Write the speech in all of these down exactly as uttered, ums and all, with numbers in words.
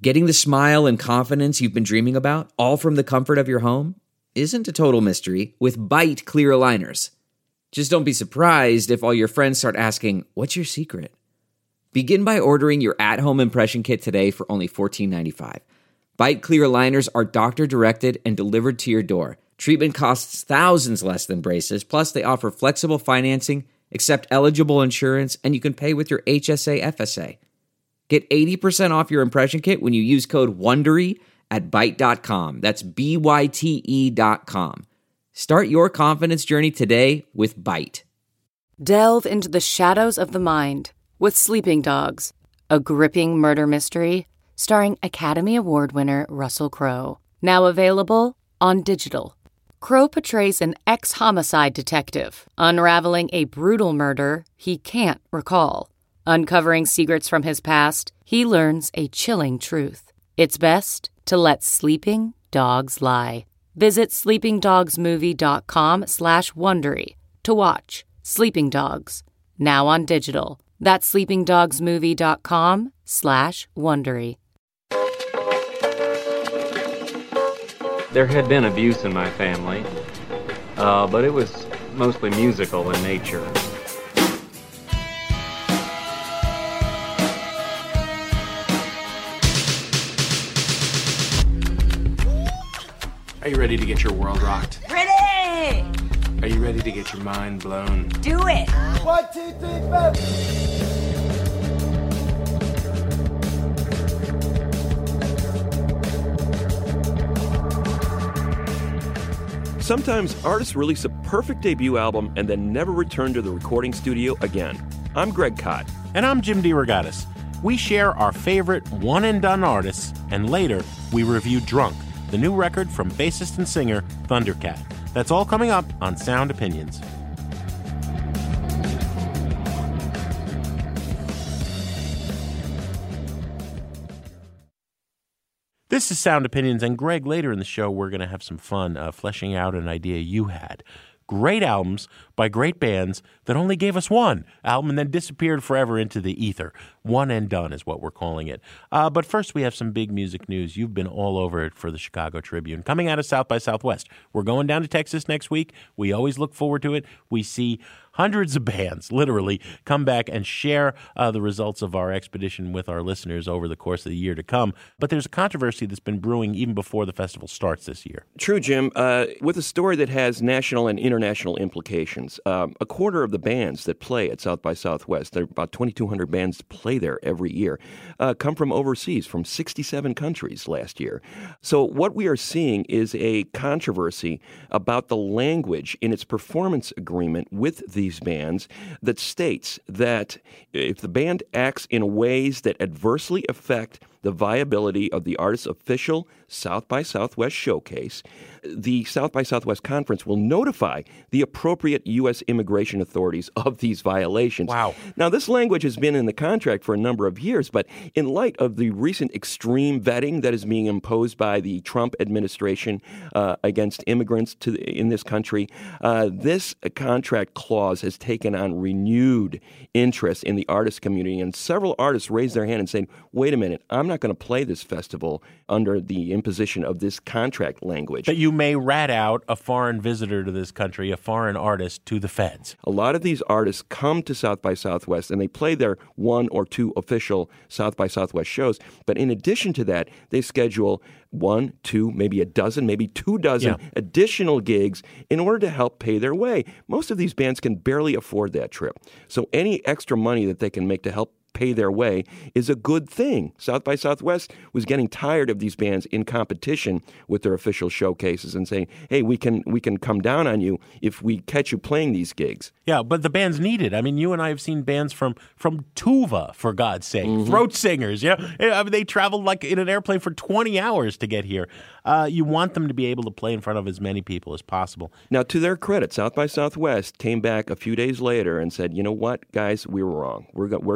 Getting the smile and confidence you've been dreaming about, all from the comfort of your home, isn't a total mystery with Byte clear aligners. Just don't be surprised if all your friends start asking, "What's your secret?" Begin by ordering your at-home impression kit today for only fourteen ninety-five. Byte clear aligners are doctor-directed and delivered to your door. Treatment costs thousands less than braces, plus they offer flexible financing, accept eligible insurance, and you can pay with your H S A F S A. Get eighty percent off your impression kit when you use code WONDERY at byte dot com. That's B Y T E dot com. Start your confidence journey today with Byte. Delve into the shadows of the mind with Sleeping Dogs, a gripping murder mystery starring Academy Award winner Russell Crowe. Now available on digital. Crowe portrays an ex-homicide detective unraveling a brutal murder he can't recall. Uncovering secrets from his past, he learns a chilling truth. It's best to let sleeping dogs lie. Visit sleepingdogsmovie.com slash Wondery to watch Sleeping Dogs, now on digital. That's sleepingdogsmovie.com slash Wondery. There had been abuse in my family, uh, but it was mostly musical in nature. Are you ready to get your world rocked? Ready! Are you ready to get your mind blown? Do it! One, two, three, four. Sometimes artists release a perfect debut album and then never return to the recording studio again. I'm Greg Kot. And I'm Jim DeRogatis. We share our favorite one-and-done artists, and later we review Drunk, the new record from bassist and singer Thundercat. That's all coming up on Sound Opinions. This is Sound Opinions, and Greg, later in the show, we're going to have some fun uh, fleshing out an idea you had. Great albums by great bands that only gave us one album and then disappeared forever into the ether. One and done is what we're calling it. Uh, but first, we have some big music news. You've been all over it for the Chicago Tribune. Coming out of South by Southwest. We're going down to Texas next week. We always look forward to it. We see hundreds of bands, literally, come back and share uh, the results of our expedition with our listeners over the course of the year to come. But there's a controversy that's been brewing even before the festival starts this year. True, Jim. Uh, with a story that has national and international implications. Um, a quarter of the bands that play at South by Southwest, there are about twenty-two hundred bands that play there every year, uh, come from overseas, from sixty-seven countries last year. So what we are seeing is a controversy about the language in its performance agreement with these bands that states that if the band acts in ways that adversely affect the viability of the artist's official South by Southwest showcase, the South by Southwest conference will notify the appropriate U S immigration authorities of these violations. Wow. Now, this language has been in the contract for a number of years, but in light of the recent extreme vetting that is being imposed by the Trump administration uh, against immigrants to the, in this country, uh, this contract clause has taken on renewed interest in the artist community, and several artists raised their hand and said, wait a minute, I'm not going to play this festival under the imposition of this contract language. That you may rat out a foreign visitor to this country, a foreign artist, to the feds. A lot of these artists come to South by Southwest and they play their one or two official South by Southwest shows. But in addition to that, they schedule one, two, maybe a dozen, maybe two dozen yeah. additional gigs in order to help pay their way. Most of these bands can barely afford that trip. So any extra money that they can make to help pay their way is a good thing. South by Southwest was getting tired of these bands in competition with their official showcases and saying, hey, we can we can come down on you if we catch you playing these gigs. Yeah, but the bands need it. I mean, you and I have seen bands from from Tuva, for God's sake, Mm-hmm. throat singers. Yeah, I mean, they traveled like in an airplane for twenty hours to get here. Uh, you want them to be able to play in front of as many people as possible. Now, to their credit, South by Southwest came back a few days later and said, you know what, guys, we were wrong. We're go- we're going to revise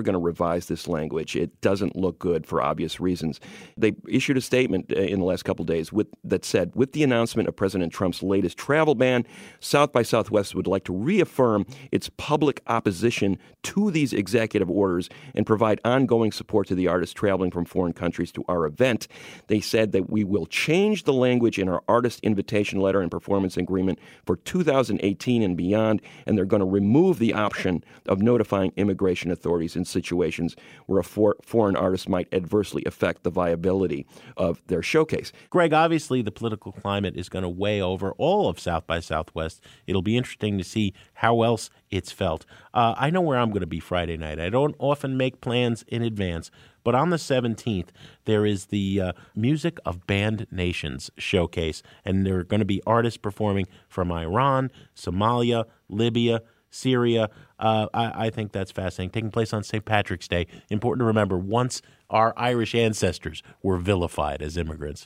revise this language. It doesn't look good for obvious reasons. They issued a statement in the last couple of days with, that said, with the announcement of President Trump's latest travel ban, South by Southwest would like to reaffirm its public opposition to these executive orders and provide ongoing support to the artists traveling from foreign countries to our event. They said that we will change the language in our artist invitation letter and performance agreement for two thousand eighteen and beyond, and they're going to remove the option of notifying immigration authorities in situations where a for- foreign artist might adversely affect the viability of their showcase. Greg, obviously the political climate is going to weigh over all of South by Southwest. It'll be interesting to see how else it's felt. Uh, I know where I'm going to be Friday night. I don't often make plans in advance, but on the seventeenth, there is the uh, Music of Banned Nations showcase, and there are going to be artists performing from Iran, Somalia, Libya, Syria. Uh, I, I think that's fascinating. Taking place on Saint Patrick's Day. Important to remember, once our Irish ancestors were vilified as immigrants.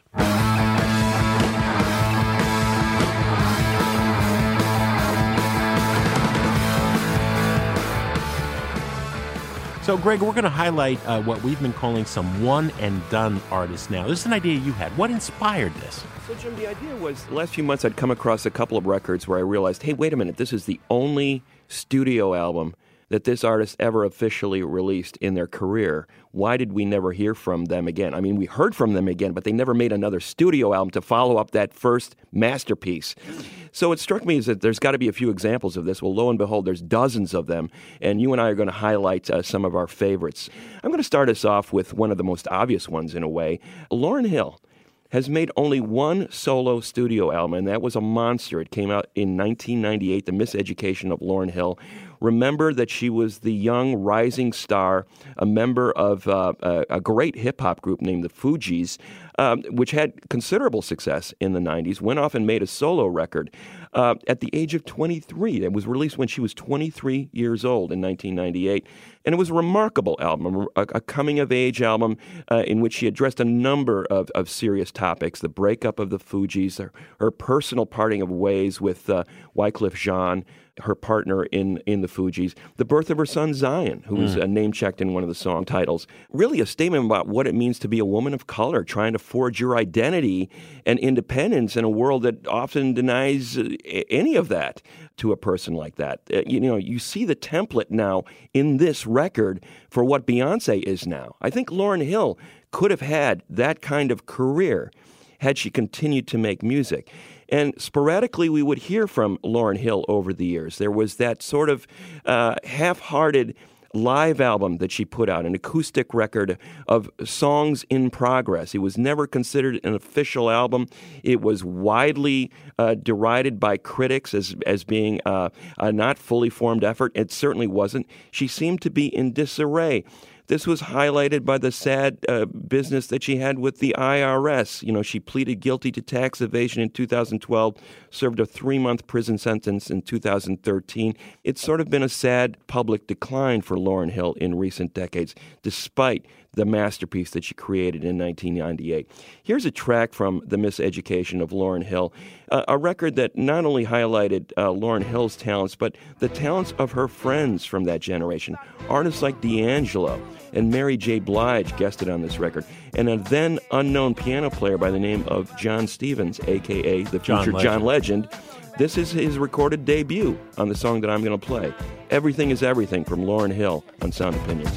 So, Greg, we're going to highlight uh, what we've been calling some one-and-done artists now. This is an idea you had. What inspired this? So, Jim, the idea was the last few months I'd come across a couple of records where I realized, hey, wait a minute, this is the only studio album that this artist ever officially released in their career. Why did we never hear from them again? I mean, we heard from them again, but they never made another studio album to follow up that first masterpiece. So it struck me as that there's got to be a few examples of this. Well, lo and behold, there's dozens of them, and you and I are going to highlight uh, some of our favorites. I'm going to start us off with one of the most obvious ones in a way. Lauryn Hill has made only one solo studio album, and that was a monster. It came out in nineteen ninety-eight, The Miseducation of Lauryn Hill. Remember that she was the young rising star, a member of uh, a, a great hip-hop group named the Fugees, um, which had considerable success in the nineties, went off and made a solo record uh, at the age of twenty-three. It was released when she was twenty-three years old in nineteen ninety-eight. And it was a remarkable album, a, a coming-of-age album uh, in which she addressed a number of, of serious topics: the breakup of the Fugees, her, her personal parting of ways with uh, Wyclef Jean, her partner in, in the Fugees, the birth of her son Zion, who was mm. uh, name-checked in one of the song titles. Really a statement about what it means to be a woman of color, trying to forge your identity and independence in a world that often denies uh, any of that to a person like that. Uh, you know, you see the template now in this record for what Beyonce is now. I think Lauryn Hill could have had that kind of career had she continued to make music. And sporadically, we would hear from Lauryn Hill over the years. There was that sort of uh, half-hearted live album that she put out, an acoustic record of songs in progress. It was never considered an official album. It was widely uh, derided by critics as as being uh, a not fully formed effort. It certainly wasn't. She seemed to be in disarray. This was highlighted by the sad uh, business that she had with the I R S. You know, she pleaded guilty to tax evasion in two thousand twelve, served a three-month prison sentence in two thousand thirteen. It's sort of been a sad public decline for Lauryn Hill in recent decades, despite the masterpiece that she created in nineteen ninety-eight. Here's a track from The Miseducation of Lauryn Hill, uh, a record that not only highlighted uh, Lauryn Hill's talents, but the talents of her friends from that generation. Artists like D'Angelo and Mary J. Blige guested on this record, and a then unknown piano player by the name of John Stevens, a k a the future John, John Legend. This is his recorded debut on the song that I'm going to play. Everything is Everything from Lauryn Hill on Sound Opinions.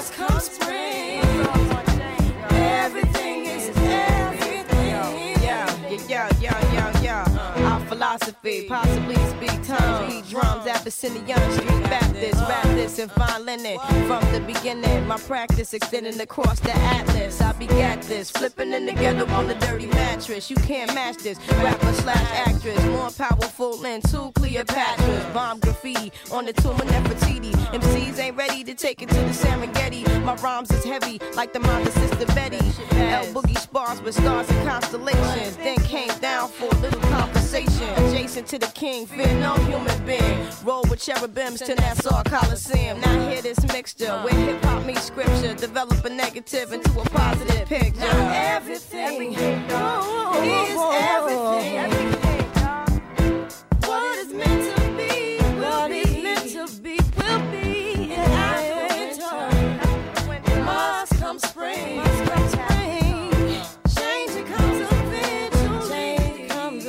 Mars come spring. Everything is everything. Yeah, yeah, yeah, yeah, yeah. Our philosophy, possibly speak tongues, beat drums, Abyssinian Street Baptist, rap this and fine linen. From the beginning, my practice extending across the atlas. I begat this, flipping in the ghetto on the dirty mattress. You can't match this, rapper slash actress, more powerful than two Cleopatras. Bomb graffiti on the tomb of Nefertiti. M Cs ain't ready to take it to the Serengeti. My rhymes is heavy like the mother sister Betty. L Boogie spars with stars and constellations. Then came down for a little conversation. Adjacent to the king, fear no human being. Roll with cherubims to Nassau Coliseum. Now hear this mixture where hip hop meets scripture. Develop a negative into a positive picture. Now everything is everything. What is meant to be will be. Meant to be will be. And after winter, must come spring. Must come spring. Change comes eventually. Change comes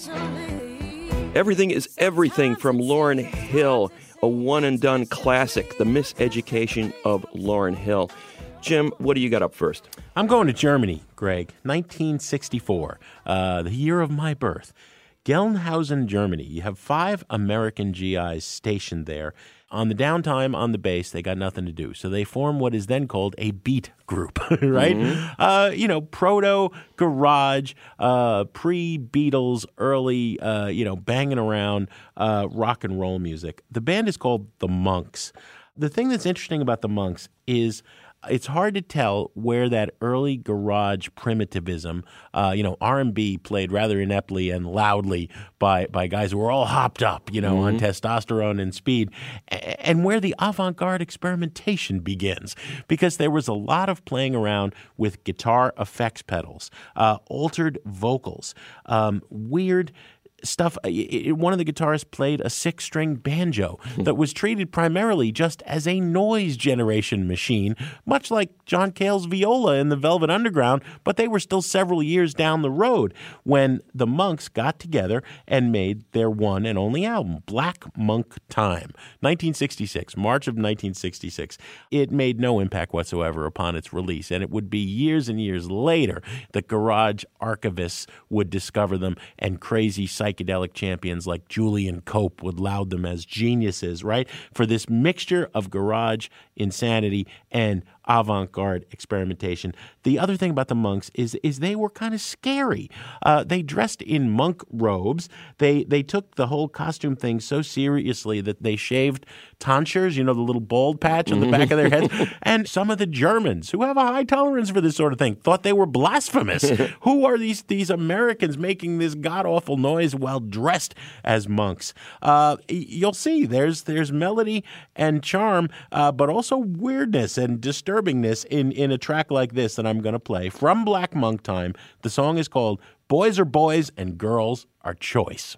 eventually. Everything is Everything from Lauryn Hill, a one-and-done classic, The Miseducation of Lauryn Hill. Jim, what do you got up first? I'm going to Germany, Greg. nineteen sixty-four, uh, the year of my birth. Gelnhausen, Germany. You have five American G Is stationed there. On the downtime on the base, they got nothing to do. So they form what is then called a beat group, right? Mm-hmm. Uh, you know, proto-garage, uh, pre-Beatles, early, uh, you know, banging around uh, rock and roll music. The band is called The Monks. The thing that's interesting about The Monks is it's hard to tell where that early garage primitivism, uh, you know, R and B played rather ineptly and loudly by by guys who were all hopped up, you know, mm-hmm. on testosterone and speed, and where the avant-garde experimentation begins. Because there was a lot of playing around with guitar effects pedals, uh, altered vocals, um, weird stuff. It, it, one of the guitarists played a six-string banjo that was treated primarily just as a noise generation machine, much like John Cale's viola in the Velvet Underground, but they were still several years down the road when the Monks got together and made their one and only album, Black Monk Time, nineteen sixty-six, March of nineteen sixty-six. It made no impact whatsoever upon its release, and it would be years and years later that garage archivists would discover them and crazy psychedelic champions like Julian Cope would laud them as geniuses, right? For this mixture of garage insanity and avant-garde experimentation. The other thing about the Monks is is they were kind of scary. Uh, they dressed in monk robes. They they took the whole costume thing so seriously that they shaved tonsures, you know, the little bald patch on the back of their heads. And some of the Germans, who have a high tolerance for this sort of thing, thought they were blasphemous. Who are these these Americans making this god-awful noise while dressed as monks? Uh, you'll see there's there's melody and charm, uh, but also weirdness and disturbingness in, in a track like this that I'm going to play from Black Monk Time. The song is called Boys Are Boys and Girls Are Choice.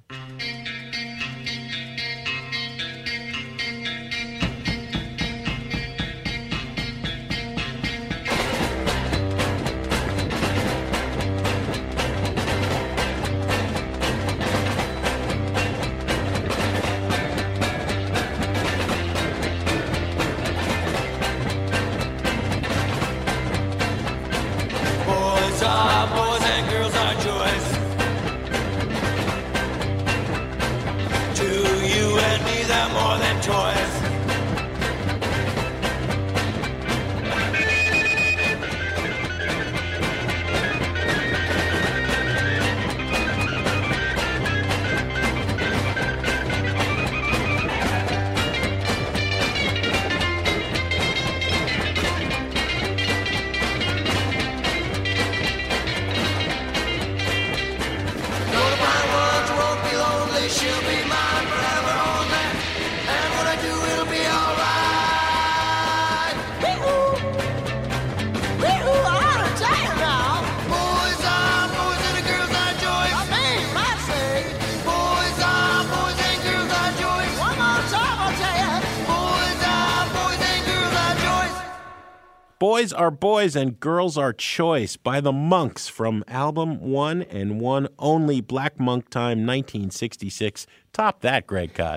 Boys Are Boys and Girls Are Choice by the Monks from album one and one only, Black Monk Time, nineteen sixty-six. Top that, Greg Cott.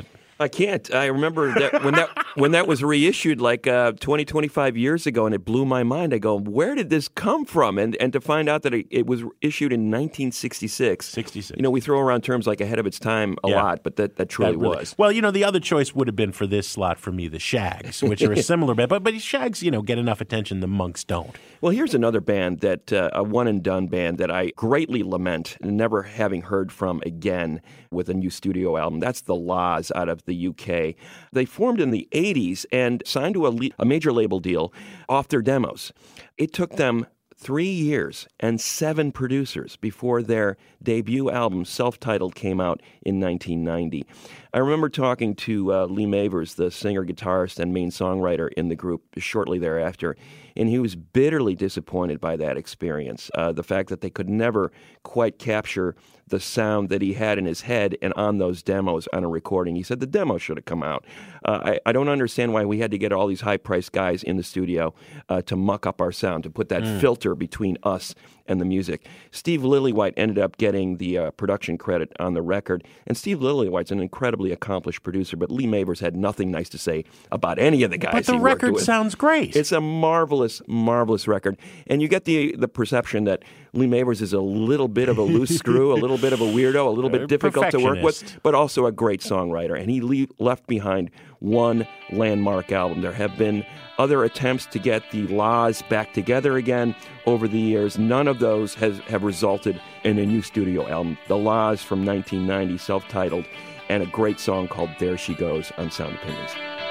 I can't. I remember that when that when that was reissued like uh, twenty, twenty-five years ago, and it blew my mind. I go, where did this come from? And and to find out that it, it was issued in nineteen sixty-six. sixty-six. You know, we throw around terms like ahead of its time a Yeah. lot, but that, that truly That really- was. Well, you know, the other choice would have been for this slot for me, the Shags, which are a similar band. But, but Shags, you know, get enough attention, the Monks don't. Well, here's another band that, uh, a one-and-done band that I greatly lament never having heard from again with a new studio album. That's the Laws out of the U K. They formed in the eighties and signed to a, le- a major label deal off their demos. It took them three years and seven producers before their debut album, self-titled, came out in nineteen ninety. I remember talking to uh, Lee Mavers, the singer, guitarist, and main songwriter in the group, shortly thereafter, and he was bitterly disappointed by that experience. Uh, the fact that they could never quite capture the sound that he had in his head and on those demos on a recording. He said the demo should have come out. Uh, I, I don't understand why we had to get all these high-priced guys in the studio uh, to muck up our sound, to put that mm. filter between us and the music. Steve Lillywhite ended up getting the uh, production credit on the record, and Steve Lillywhite's an incredibly accomplished producer, but Lee Mavers had nothing nice to say about any of the guys But the he worked record with. sounds great. It's a marvelous, marvelous record, and you get the the perception that Lee Mavers is a little bit of a loose screw, a little bit of a weirdo, a little bit difficult to work with, Perfectionist. but also a great songwriter. And he le- left behind one landmark album. There have been other attempts to get the Laws back together again over the years. None of those has have resulted in a new studio album. The Laws from nineteen ninety, self-titled, and a great song called There She Goes on Sound Opinions.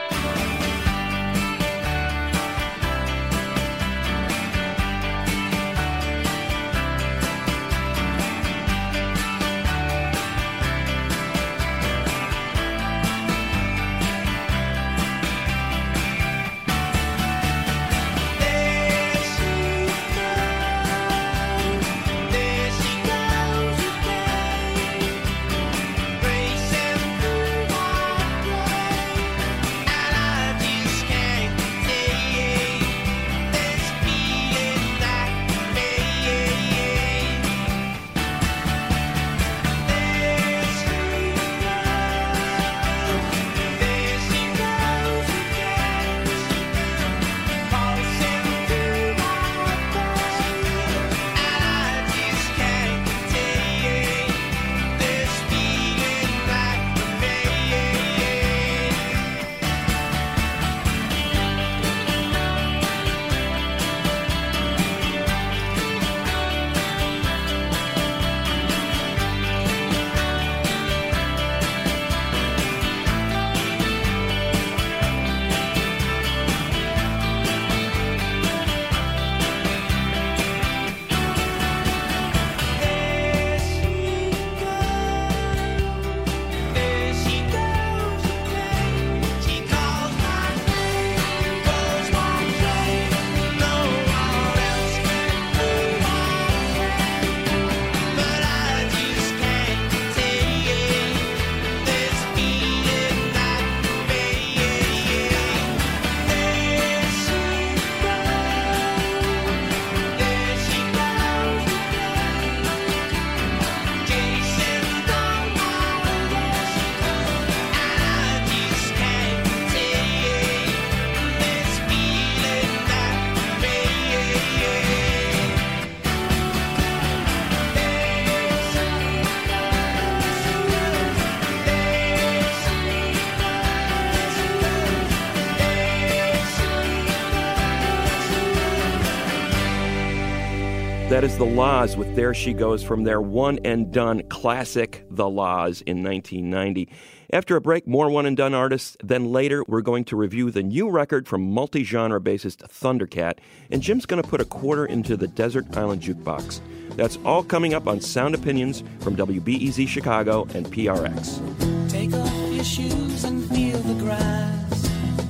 That is The Laws with There She Goes from their one-and-done classic, The Laws, in nineteen ninety. After a break, more one-and-done artists. Then later, we're going to review the new record from multi-genre bassist Thundercat, and Jim's going to put a quarter into the Desert Island Jukebox. That's all coming up on Sound Opinions from W B E Z Chicago and P R X. Take off your shoes and feel the grass.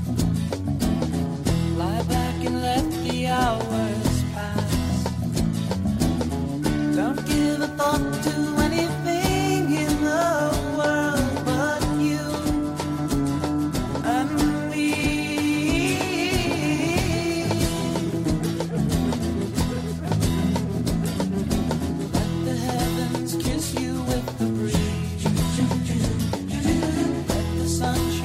Lie back and let the hours pass. Don't give a thought to anything in the world but you and me. Let the heavens kiss you with the breeze. Let the sunshine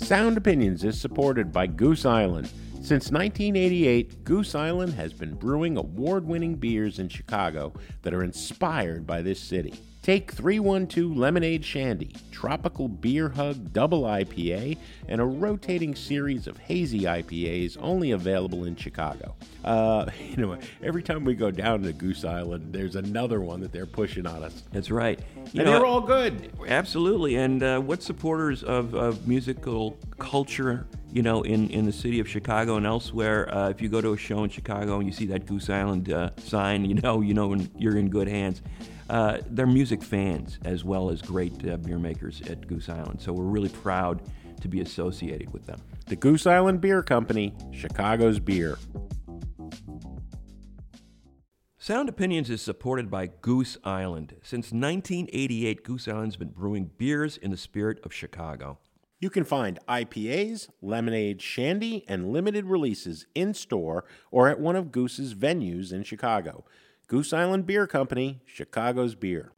Sound Opinions is supported by Goose Island. Since nineteen eighty-eight, Goose Island has been brewing award-winning beers in Chicago that are inspired by this city. Take three one two Lemonade Shandy, Tropical Beer Hug Double I P A, and a rotating series of hazy I P As only available in Chicago. Uh, you know, every time we go down to Goose Island, there's another one that they're pushing on us. That's right. You and know, they're all good. Absolutely. And uh, what supporters of, of musical culture, you know, in, in the city of Chicago and elsewhere, uh, if you go to a show in Chicago and you see that Goose Island uh, sign, you know, you know you're in good hands. Uh, they're music fans as well as great uh, beer makers at Goose Island. So we're really proud to be associated with them. The Goose Island Beer Company, Chicago's beer. Sound Opinions is supported by Goose Island. Since nineteen eighty-eight, Goose Island's been brewing beers in the spirit of Chicago. You can find I P As, lemonade, shandy, and limited releases in-store or at one of Goose's venues in Chicago. Goose Island Beer Company, Chicago's beer.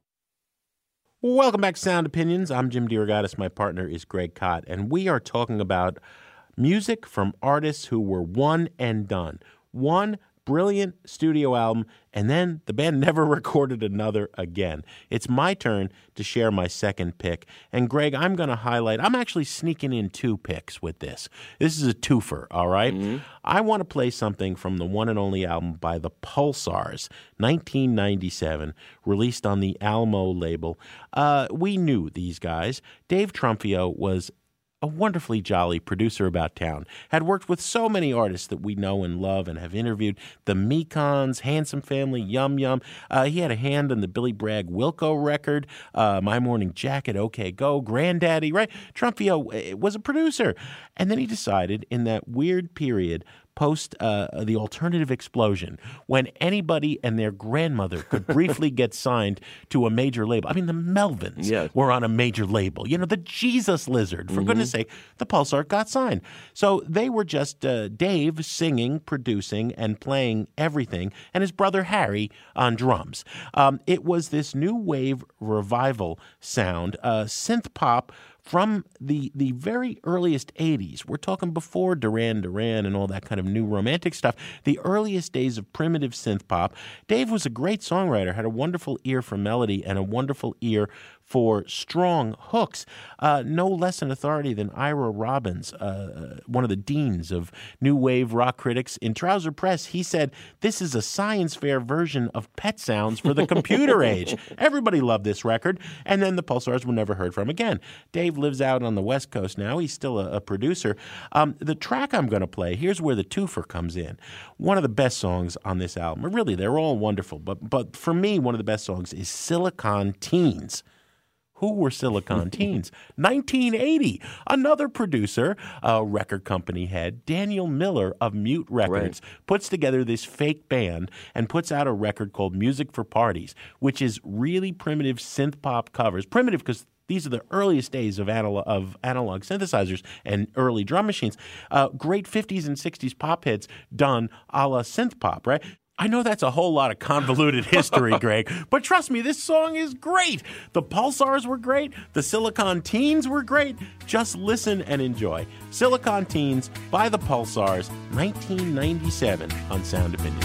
Welcome back to Sound Opinions. I'm Jim DeRogatis. My partner is Greg Kot, and we are talking about music from artists who were one and done. One brilliant studio album, and then the band never recorded another again. It's my turn to share my second pick. And Greg, I'm going to highlight, I'm actually sneaking in two picks with this. This is a twofer, all right? Mm-hmm. I want to play something from the one and only album by the Pulsars, nineteen ninety-seven, released on the Alamo label. Uh, we knew these guys. Dave Trumfio was a wonderfully jolly producer about town, had worked with so many artists that we know and love and have interviewed. The Mekons, Handsome Family, Yum Yum. Uh, he had a hand on the Billy Bragg Wilco record, uh, My Morning Jacket, OK Go, Granddaddy, right? Trumfio was a producer. And then he decided in that weird period post uh, the alternative explosion, when anybody and their grandmother could briefly get signed to a major label. I mean, the Melvins yes. were on a major label. You know, the Jesus Lizard, for mm-hmm. goodness sake, the Pulsar got signed. So they were just uh, Dave singing, producing, and playing everything, and his brother Harry on drums. Um, it was this new wave revival sound, uh, synth pop, from the the very earliest eighties. We're talking before Duran Duran and all that kind of new romantic stuff. The earliest days of primitive synth pop. Dave was a great songwriter, had a wonderful ear for melody and a wonderful ear for strong hooks. Uh, no less an authority than Ira Robbins, uh, one of the deans of new wave rock critics. In Trouser Press, he said, "This is a science fair version of Pet Sounds for the computer age." Everybody loved this record, and then the Pulsars were never heard from again. Dave lives out on the West Coast now. He's still a, a producer. Um, the track I'm going to play, here's where the twofer comes in. One of the best songs on this album, really, they're all wonderful, but but for me, one of the best songs is Silicon Teens. Who were Silicon Teens? nineteen eighty. Another producer, a record company head, Daniel Miller of Mute Records, right. puts together this fake band and puts out a record called Music for Parties, which is really primitive synth pop covers. Primitive because these are the earliest days of analog, of analog synthesizers and early drum machines. Uh, great fifties and sixties pop hits done a la synth pop, right? I know that's a whole lot of convoluted history, Greg, but trust me, this song is great. The Pulsars were great. The Silicon Teens were great. Just listen and enjoy. Silicon Teens by the Pulsars, nineteen ninety-seven on Sound Opinions.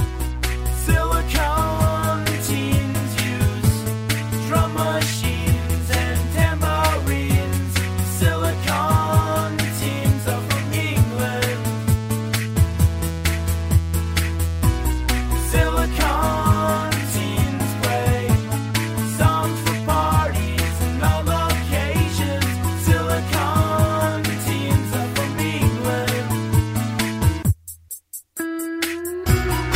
Silicon Teens use drum machines and tambourines. Silicon Teens are from England. Silicon Teens play songs for parties and all locations. Silicon Teens are from England.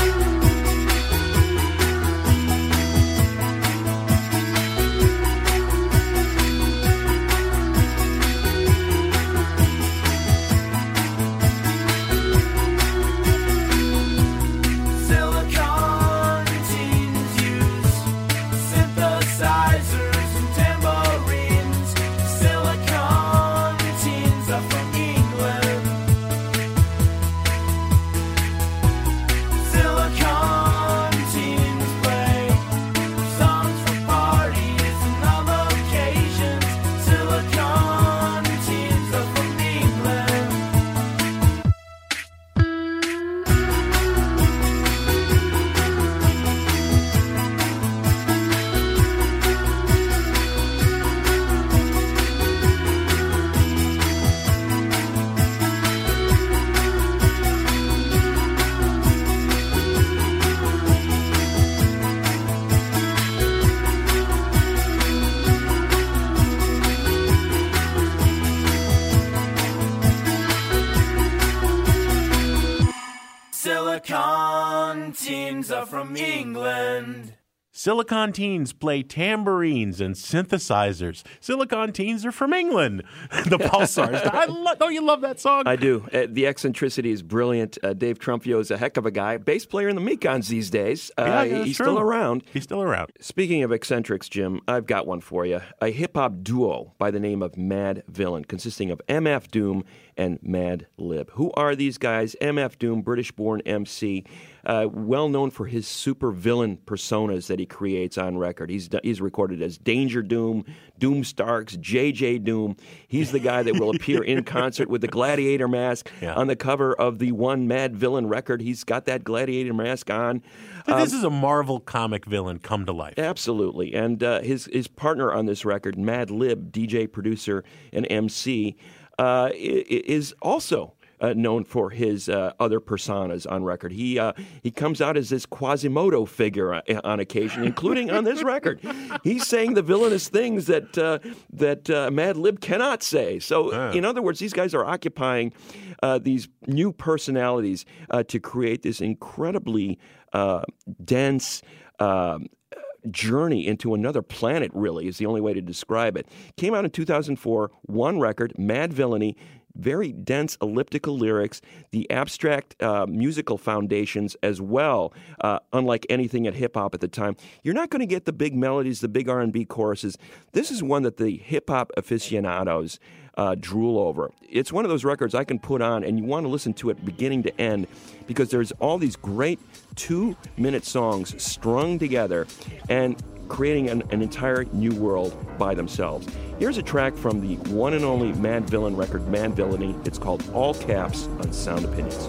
Silicon teens are from England. Silicon teens play tambourines and synthesizers. Silicon teens are from England. The Pulsars. I lo- don't you love that song? I do. Uh, the eccentricity is brilliant. Uh, Dave Trumpio is a heck of a guy. Bass player in the Mekons these days. Uh, Yeah, that's he's true. still around. He's still around. Speaking of eccentrics, Jim, I've got one for you. A hip-hop duo by the name of Mad Villain, consisting of M F Doom and Mad Lib. Who are these guys? M F Doom, British-born M C, uh, well known for his super villain personas that he creates on record. He's he's recorded as Danger Doom, Doom Starks, J J Doom. He's the guy that will appear in concert with the gladiator mask Yeah. on the cover of the one Mad Villain record. He's got that gladiator mask on. This is a Marvel comic villain come to life. Absolutely. And uh, his his partner on this record, Mad Lib, D J, producer, and M C, uh, i- is also uh, known for his uh, other personas on record. He uh, he comes out as this Quasimodo figure on, on occasion, including on this record. He's saying the villainous things that uh, that uh, Mad Lib cannot say. So, Ah. in other words, these guys are occupying uh, these new personalities uh, to create this incredibly uh, dense um journey into another planet, really, is the only way to describe it. Came out in two thousand four, one record, Mad Villainy, very dense elliptical lyrics, the abstract uh, musical foundations as well, uh, unlike anything at hip-hop at the time. You're not going to get the big melodies, the big R and B choruses. This is one that the hip-hop aficionados uh, drool over. It's one of those records I can put on, and you want to listen to it beginning to end, because there's all these great two-minute songs strung together and creating an, an entire new world by themselves. Here's a track from the one and only Mad Villain record, Mad Villainy. It's called All Caps on Sound Opinions.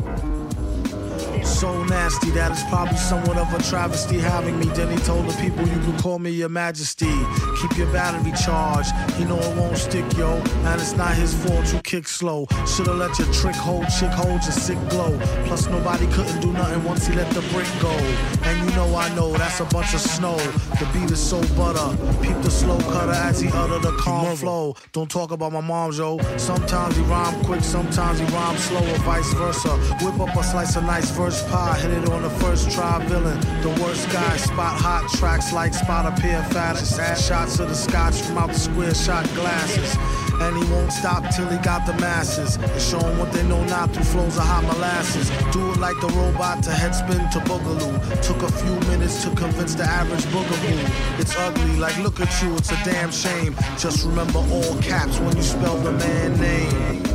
So nasty that it's probably somewhat of a travesty having me. Then he told the people, you can call me your majesty. Keep your battery charged. You know it won't stick, yo. And it's not his fault you kick slow. Should've let your trick hold, chick hold your sick glow. Plus nobody couldn't do nothing once he let the brick go. And you know I know that's a bunch of snow. The beat is so butter. Peep the slow cutter as he utter the calm flow. Don't talk about my mom, yo. Sometimes he rhyme quick, sometimes he rhyme slow, or vice versa. Whip up a slice of nice verse pie, hit it on the first try, villain. The worst guy, spot hot tracks like spot a pair of fattest. Add shots of the scotch from out the square shot glasses. And he won't stop till he got the masses. And show them what they know not through flows of hot molasses. Do it like the robot to headspin to boogaloo. Took a few minutes to convince the average boogaboo. It's ugly, like look at you, it's a damn shame. Just remember all caps when you spell the man name.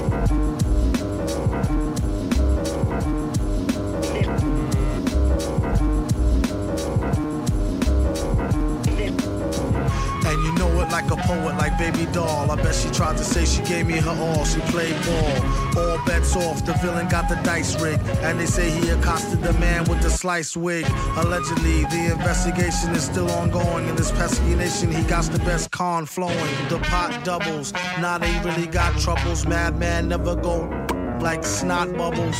Like a poet, like baby doll. I bet she tried to say she gave me her all. She played ball. All bets off. The villain got the dice rig. And they say he accosted the man with the sliced wig. Allegedly, the investigation is still ongoing. In this pesky nation, he got the best con flowing. The pot doubles. Now they really got troubles. Madman never go like snot bubbles.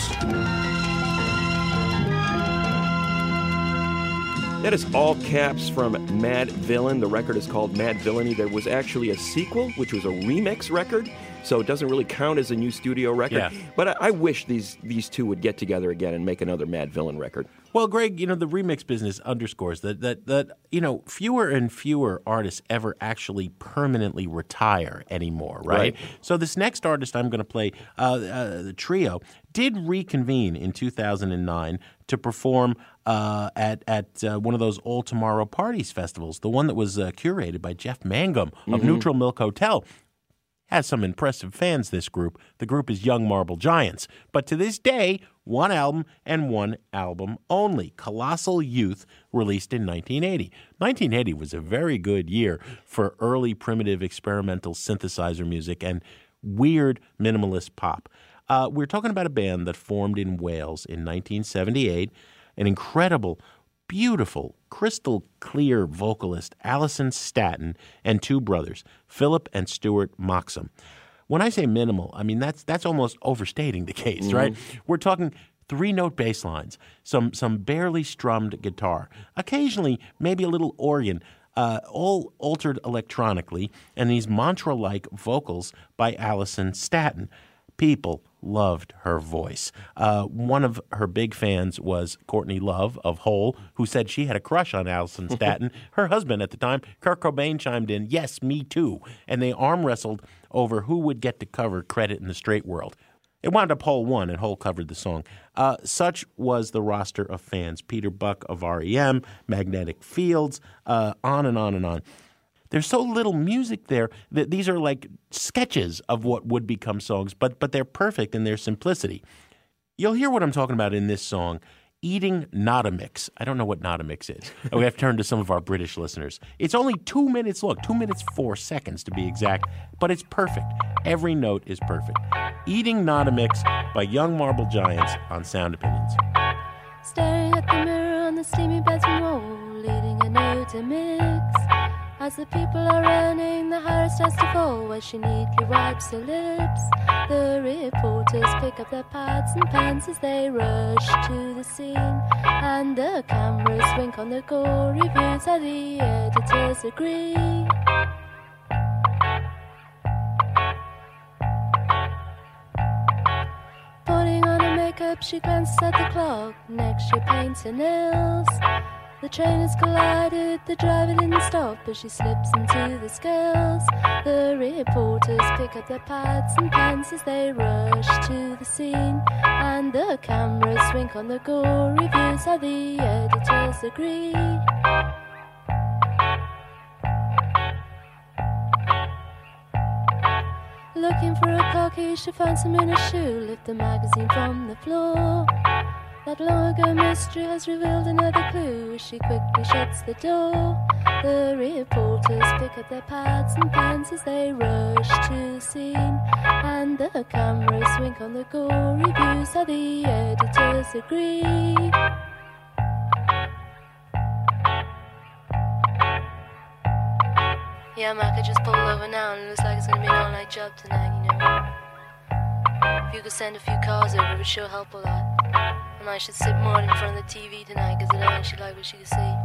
That is all caps from Mad Villain. The record is called Mad Villainy. There was actually a sequel, which was a remix record, so it doesn't really count as a new studio record. Yeah. But I, I wish these these two would get together again and make another Mad Villain record. Well, Greg, you know, the remix business underscores that, that, that you know, fewer and fewer artists ever actually permanently retire anymore, right? Right. So this next artist I'm going to play, uh, uh, the trio, did reconvene in two thousand nine to perform uh, at, at uh, one of those All Tomorrow Parties festivals, the one that was uh, curated by Jeff Mangum of Mm-hmm. Neutral Milk Hotel. Has some impressive fans, this group. The group is Young Marble Giants. But to this day, one album and one album only. Colossal Youth, released in nineteen eighty. nineteen eighty was a very good year for early primitive experimental synthesizer music and weird minimalist pop. Uh, we're talking about a band that formed in Wales in nineteen seventy-eight, an incredible, beautiful, crystal clear vocalist, Alison Staton, and two brothers, Philip and Stuart Moxham. When I say minimal, I mean that's that's almost overstating the case, mm-hmm. right? We're talking three-note bass lines, some some barely strummed guitar, occasionally maybe a little organ, uh, all altered electronically, and these mantra-like vocals by Alison Staton. People loved her voice. Uh, one of her big fans was Courtney Love of Hole, who said she had a crush on Allison Staton. Her husband at the time, Kurt Cobain, chimed in, yes, me too. And they arm wrestled over who would get to cover Credit in the Straight World. It wound up Hole won, and Hole covered the song. Uh, such was the roster of fans. Peter Buck of R E M, Magnetic Fields, uh, on and on and on. There's so little music there that these are like sketches of what would become songs, but but they're perfect in their simplicity. You'll hear what I'm talking about in this song, Eating Notamix. I don't know what Notamix is. We have to turn to some of our British listeners. It's only two minutes long, two minutes, four seconds to be exact, but it's perfect. Every note is perfect. Eating Notamix by Young Marble Giants on Sound Opinions. Staring at the mirror on the steamy bedroom wall, eating a Notamix. As the people are running, the hair starts to fall while she neatly wipes her lips. The reporters pick up their pads and pens as they rush to the scene, and the cameras wink on the gore reviews and the editors agree. Putting on her makeup, she glances at the clock. Next she paints her nails. The train has collided, the driver didn't stop, but she slips into the scales. The reporters pick up their pads and pens as they rush to the scene, and the cameras wink on the gore reviews and the editors agree. Looking for a car key, she finds him in a shoe, lift the magazine from the floor. That long ago mystery has revealed another clue. She quickly shuts the door. The reporters pick up their pads and pens as they rush to the scene, and the cameras wink on the gore reviews and the editors agree. Yeah, Mac, I just pulled over now and it looks like it's gonna be an all-night job tonight, you know. If you could send a few cars over, it would sure help a lot. And I should sit more in front of the T V tonight, because I don't actually like what she can see.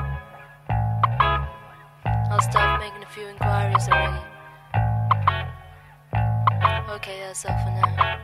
I'll start making a few inquiries already. Okay, that's all for now.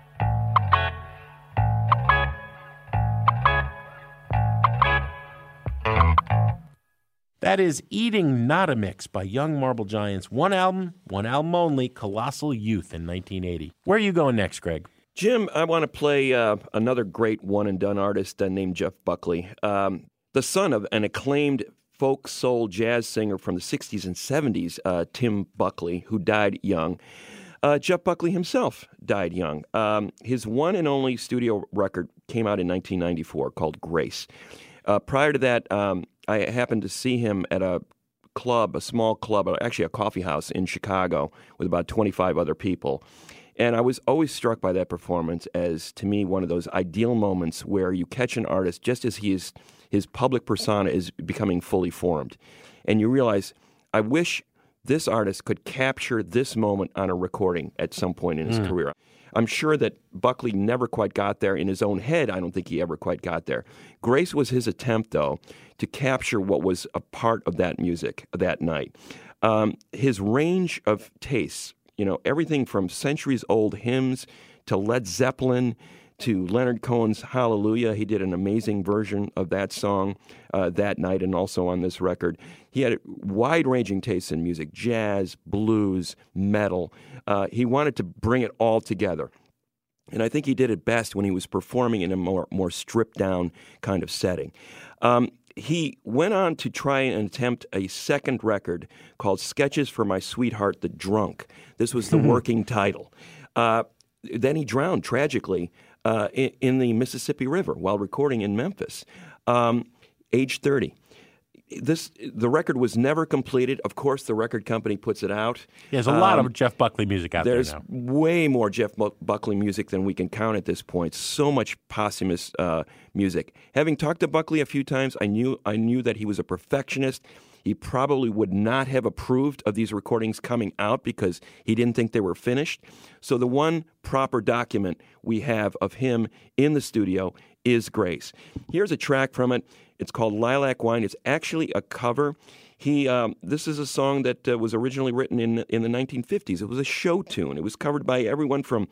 That is Eating Notamix by Young Marble Giants. One album, one album only, Colossal Youth in nineteen eighty. Where are you going next, Greg? Jim, I want to play uh, another great one-and-done artist uh, named Jeff Buckley, um, the son of an acclaimed folk soul jazz singer from the sixties and seventies, uh, Tim Buckley, who died young. Uh, Jeff Buckley himself died young. Um, his one and only studio record came out in nineteen ninety-four called Grace. Uh, prior to that, um, I happened to see him at a club, a small club, actually a coffee house in Chicago with about twenty-five other people. And I was always struck by that performance as, to me, one of those ideal moments where you catch an artist just as he is, his public persona is becoming fully formed. And you realize, I wish this artist could capture this moment on a recording at some point in his mm. career. I'm sure that Buckley never quite got there in his own head. I don't think he ever quite got there. Grace was his attempt, though, to capture what was a part of that music that night. Um, his range of tastes, you know, everything from centuries-old hymns to Led Zeppelin to Leonard Cohen's Hallelujah. He did an amazing version of that song uh, that night and also on this record. He had wide-ranging tastes in music, jazz, blues, metal. Uh, he wanted to bring it all together. And I think he did it best when he was performing in a more, more stripped-down kind of setting. Um, he went on to try and attempt a second record called Sketches for My Sweetheart the Drunk. This was the working title. Uh, then he drowned tragically uh, in, in the Mississippi River while recording in Memphis, um, age thirty. This the record was never completed. Of course, the record company puts it out. Yeah, there's a lot um, of Jeff Buckley music out there now. There's way more Jeff Buckley music than we can count at this point. So much posthumous uh, music. Having talked to Buckley a few times, I knew I knew that he was a perfectionist. He probably would not have approved of these recordings coming out because he didn't think they were finished. So the one proper document we have of him in the studio is Grace. Here's a track from it. It's called Lilac Wine. It's actually a cover. He, um, this is a song that uh, was originally written in in the nineteen fifties. It was a show tune. It was covered by everyone from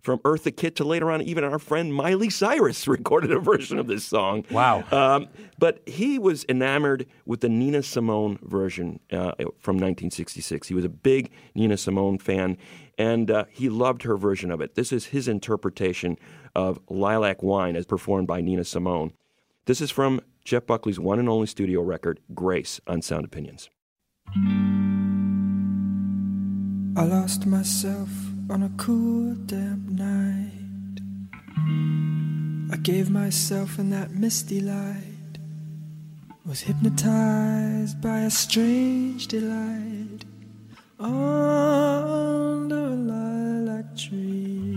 from Eartha Kitt to later on, even our friend Miley Cyrus recorded a version of this song. Wow. Um, but he was enamored with the Nina Simone version uh, from nineteen sixty-six. He was a big Nina Simone fan, and uh, he loved her version of it. This is his interpretation of Lilac Wine as performed by Nina Simone. This is from Jeff Buckley's one and only studio record, Grace, on Sound Opinions. I lost myself on a cool, damp night. I gave myself in that misty light, was hypnotized by a strange delight under a lilac tree.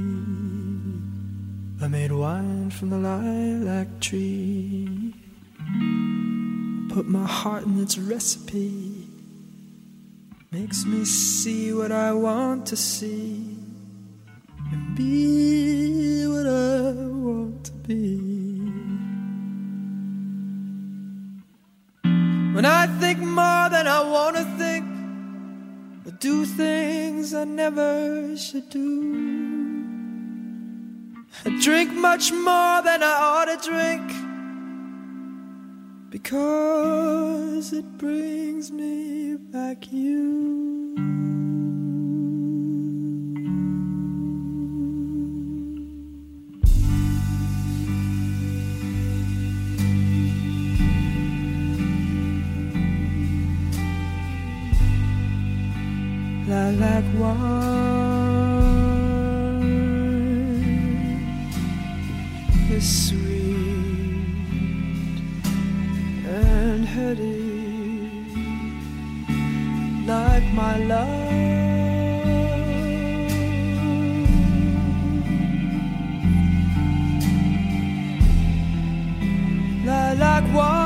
I made wine from the lilac tree, put my heart in its recipe. Makes me see what I want to see and be what I want to be. When I think more than I want to think, I do things I never should do. I drink much more than I ought to drink, because it brings me back you. Lilac wine is sweet and heady, like my love. Lilac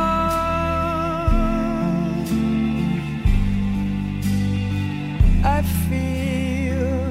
wine, I feel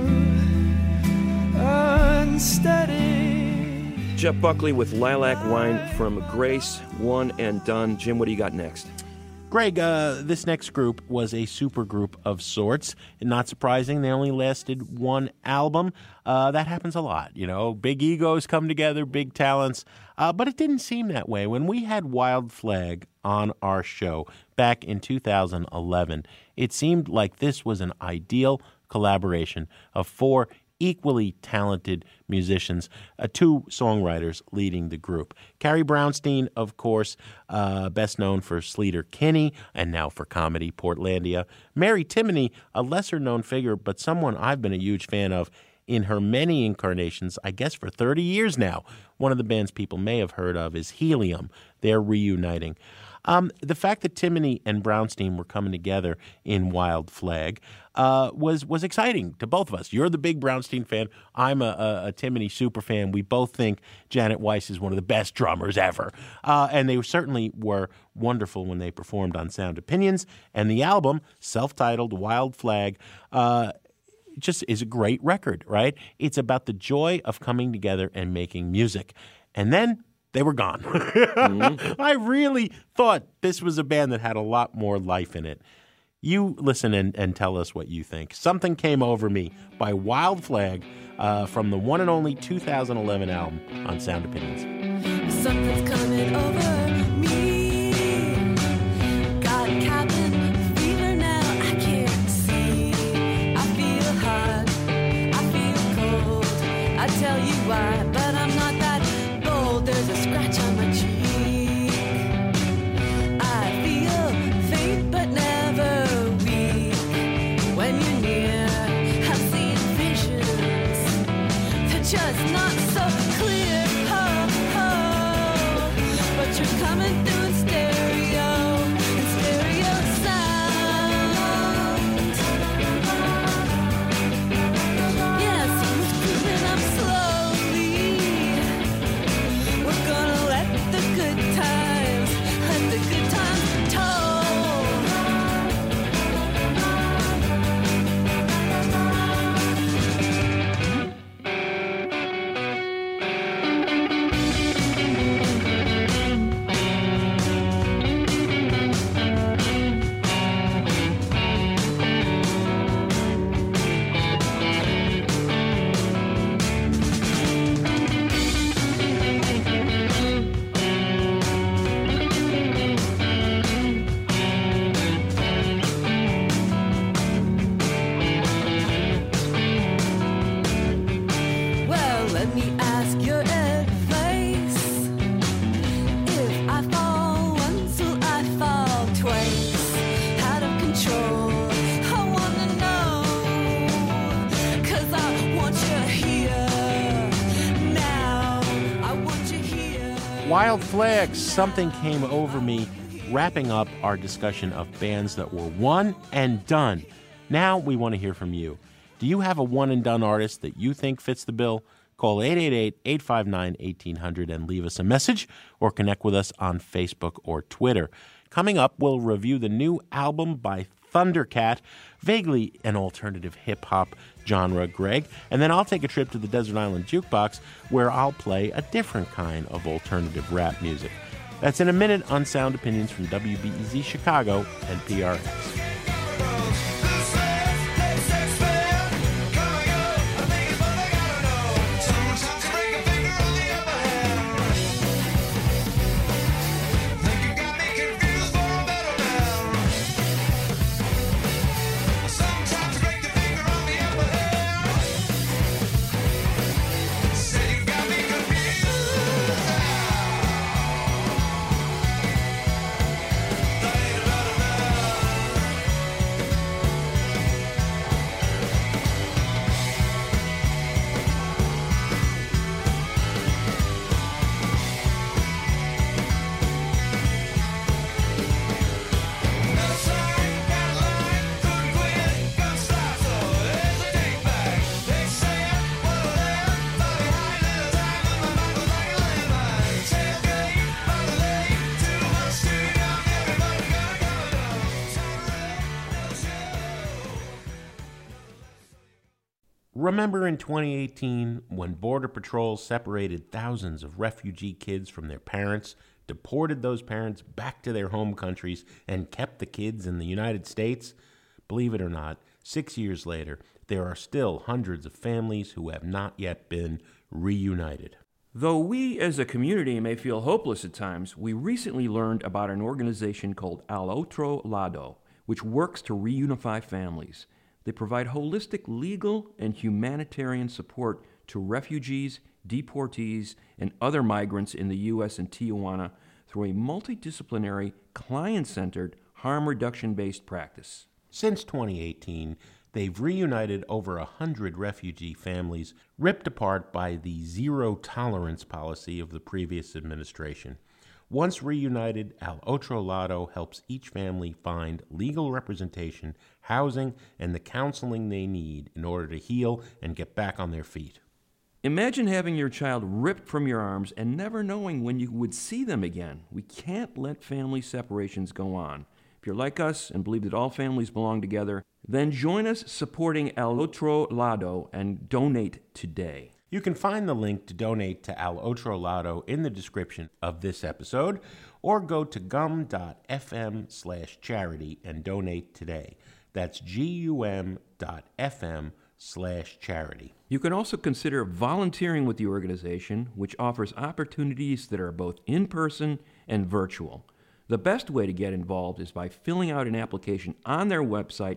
unsteady. Jeff Buckley with Lilac Wine from Grace, One and Done. Jim, what do you got next? Greg, uh, this next group was a super group of sorts. Not surprising, they only lasted one album. Uh, that happens a lot, you know. Big egos come together, big talents. Uh, but it didn't seem that way. When we had Wild Flag on our show back in two thousand eleven, it seemed like this was an ideal collaboration of four equally talented musicians, uh, two songwriters leading the group. Carrie Brownstein, of course, uh, best known for Sleater Kinney, and now for comedy Portlandia. Mary Timony, a lesser-known figure, but someone I've been a huge fan of in her many incarnations, I guess for thirty years now. One of the bands people may have heard of is Helium. They're reuniting. Um, the fact that Timony and Brownstein were coming together in Wild Flag uh, was was exciting to both of us. You're the big Brownstein fan. I'm a, a, a Timony super fan. We both think Janet Weiss is one of the best drummers ever. Uh, and they certainly were wonderful when they performed on Sound Opinions. And the album, self-titled Wild Flag, uh, just is a great record, right? It's about the joy of coming together and making music. And then they were gone. Mm-hmm. I really thought this was a band that had a lot more life in it. You listen and, and tell us what you think. Something Came Over Me by Wild Flag uh, from the one and only two thousand eleven album on Sound Opinions. Something's coming over me. Got cabin fever now, I can't see. I feel hot, I feel cold. I tell you why, but I'm not that bold. There's a scratch on my cheek. I feel faint but never weak. When you're near, I've seen visions. They're just not so clear. Oh, oh. But you're Wild Flags, Something Came Over Me, wrapping up our discussion of bands that were one and done. Now we want to hear from you. Do you have a one and done artist that you think fits the bill? Call eight eight eight, eight five nine, one eight hundred and leave us a message, or connect with us on Facebook or Twitter. Coming up, we'll review the new album by Thundercat, vaguely an alternative hip-hop genre, Greg, and then I'll take a trip to the Desert Island Jukebox, where I'll play a different kind of alternative rap music. That's in a minute on Sound Opinions from W B E Z Chicago and P R X. Remember in twenty eighteen when Border Patrol separated thousands of refugee kids from their parents, deported those parents back to their home countries, and kept the kids in the United States? Believe it or not, six years later, there are still hundreds of families who have not yet been reunited. Though we as a community may feel hopeless at times, we recently learned about an organization called Al Otro Lado, which works to reunify families. They provide holistic legal and humanitarian support to refugees, deportees, and other migrants in the U S and Tijuana through a multidisciplinary, client-centered, harm reduction-based practice. Since twenty eighteen, they've reunited over one hundred refugee families ripped apart by the zero-tolerance policy of the previous administration. Once reunited, Al Otro Lado helps each family find legal representation, housing, and the counseling they need in order to heal and get back on their feet. Imagine having your child ripped from your arms and never knowing when you would see them again. We can't let family separations go on. If you're like us and believe that all families belong together, then join us supporting Al Otro Lado and donate today. You can find the link to donate to Al Otro Lado in the description of this episode, or go to gum.fm slash charity and donate today. That's gum.fm slash charity. You can also consider volunteering with the organization, which offers opportunities that are both in-person and virtual. The best way to get involved is by filling out an application on their website,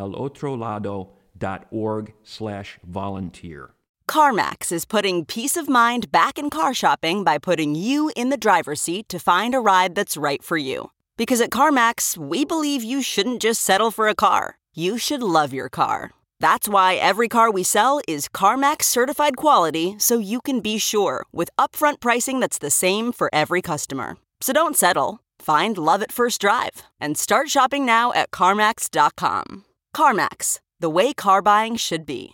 alotrolado.org slash volunteer. CarMax is putting peace of mind back in car shopping by putting you in the driver's seat to find a ride that's right for you. Because at CarMax, we believe you shouldn't just settle for a car. You should love your car. That's why every car we sell is CarMax certified quality, so you can be sure with upfront pricing that's the same for every customer. So don't settle. Find love at first drive and start shopping now at CarMax dot com. CarMax, the way car buying should be.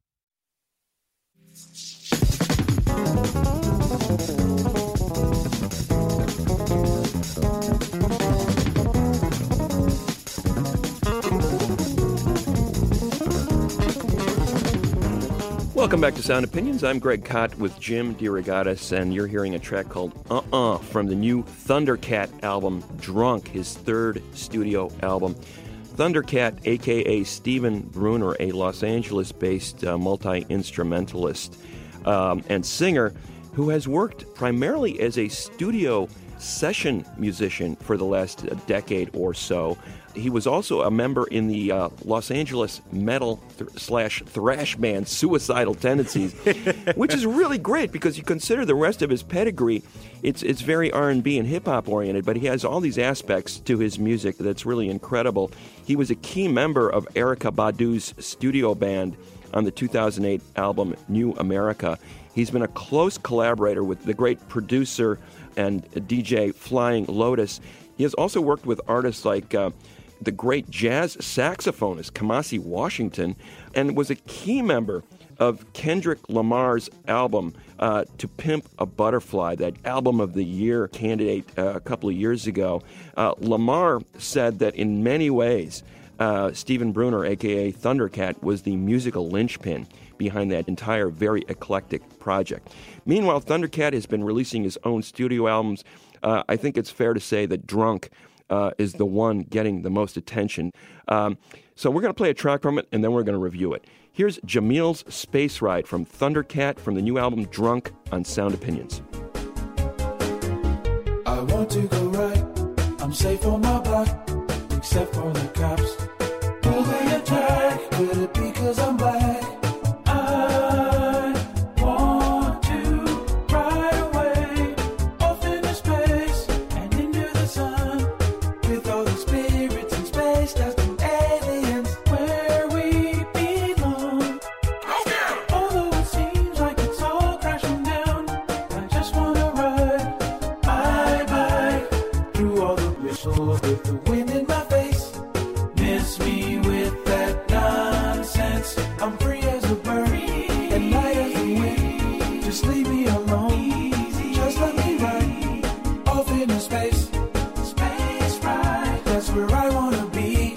Welcome back to Sound Opinions. I'm Greg Kot with Jim DeRogatis, and you're hearing a track called Uh-Uh from the new Thundercat album, Drunk, his third studio album. Thundercat, a k a. Steven Bruner, a Los Angeles-based uh, multi-instrumentalist um, and singer who has worked primarily as a studio session musician for the last decade or so. He was also a member in the uh, Los Angeles metal th- slash thrash band Suicidal Tendencies, which is really great because you consider the rest of his pedigree, it's it's very R and B and hip-hop oriented, but he has all these aspects to his music that's really incredible. He was a key member of Erykah Badu's studio band on the two thousand eight album New America. He's been a close collaborator with the great producer and D J Flying Lotus. He has also worked with artists like uh, the great jazz saxophonist Kamasi Washington, and was a key member of Kendrick Lamar's album, uh, To Pimp a Butterfly, that album of the year candidate uh, a couple of years ago. Uh, Lamar said that in many ways, uh, Stephen Bruner, a k a. Thundercat, was the musical linchpin behind that entire very eclectic project. Meanwhile, Thundercat has been releasing his own studio albums. Uh, I think it's fair to say that Drunk uh, is the one getting the most attention. Um, so we're going to play a track from it, and then we're going to review it. Here's Jamil's Space Ride from Thundercat from the new album Drunk on Sound Opinions. I want to go right, I'm safe on my block, except for the cops. Will they attack? Could it be 'cause I'm black? I want to ride away, off into space and into the sun, with all the spirits in space, dust and aliens, where we belong. Although it seems like it's all crashing down, I just want to ride my bike through all the whistles with the wind in my face. Miss me with that nonsense. I'm free as a bird and light as the wind. Just leave me alone. Just let me ride off into space. Space ride. That's where I wanna be.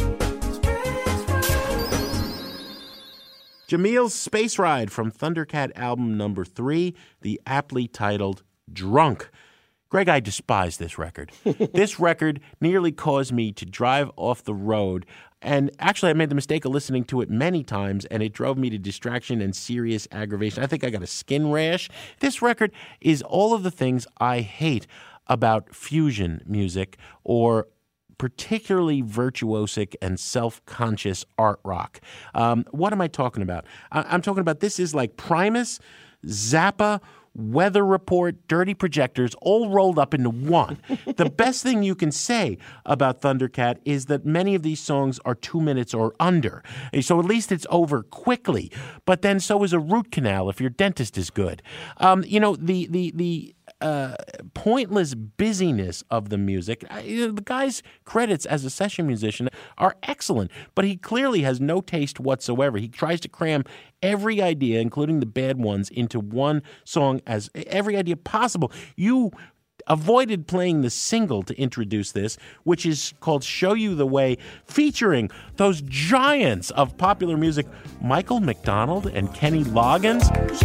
Jamil's Space Ride from Thundercat album number three, the aptly titled Drunk. Greg, I despise this record. This record nearly caused me to drive off the road. And actually, I made the mistake of listening to it many times, and it drove me to distraction and serious aggravation. I think I got a skin rash. This record is all of the things I hate about fusion music or particularly virtuosic and self-conscious art rock. Um, what am I talking about? I- I'm talking about this is like Primus, Zappa, Weather Report, Dirty Projectors, all rolled up into one. The best thing you can say about Thundercat is that many of these songs are two minutes or under. So at least it's over quickly. But then so is a root canal if your dentist is good. Um, you know, the the the uh, pointless busyness of the music. I, you know, the guy's credits as a session musician are excellent, but he clearly has no taste whatsoever. He tries to cram every idea, including the bad ones, into one song, as every idea possible. You avoided playing the single to introduce this, which is called Show You the Way, featuring those giants of popular music, Michael McDonald and Kenny Loggins.